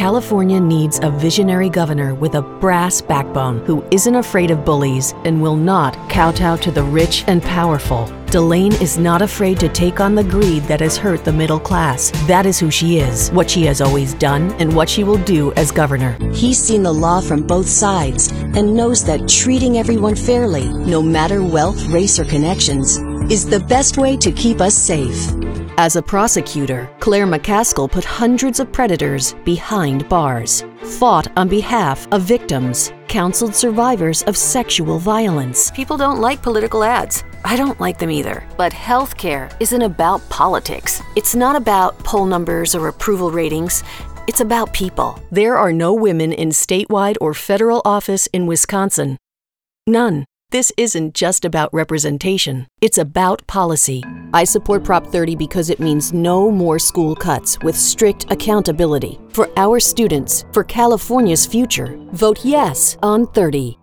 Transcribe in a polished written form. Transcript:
California needs a visionary governor with a brass backbone who isn't afraid of bullies and will not kowtow to the rich and powerful. Delane is not afraid to take on the greed that has hurt the middle class. That is who she is, what she has always done, and what she will do as governor. He's seen the law from both sides and knows that treating everyone fairly, no matter wealth, race, or connections, is the best way to keep us safe. As a prosecutor, Claire McCaskill put hundreds of predators behind bars, fought on behalf of victims, counseled survivors of sexual violence. People don't like political ads. I don't like them either. But healthcare isn't about politics. It's not about poll numbers or approval ratings. It's about people. There are no women in statewide or federal office in Wisconsin. None. This isn't just about representation. It's about policy. I support Prop 30 because it means no more school cuts with strict accountability. For our students, for California's future, vote yes on 30.